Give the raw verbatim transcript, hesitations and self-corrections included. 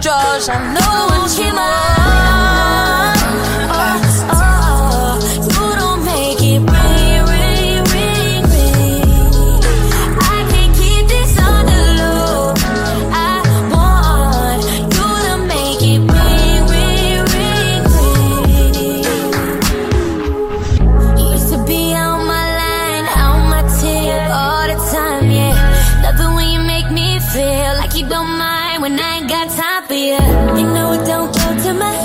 drawers. I know what you want. Oh, oh, you don't make it rain, rain, rain, rain. I can't keep this on the low. I want you to make it rain, rain, rain, rain. You used to be on my line, on my tip all the time, yeah. Love it when you make me feel like you don't mind when I ain't got time for you. You know it don't go to my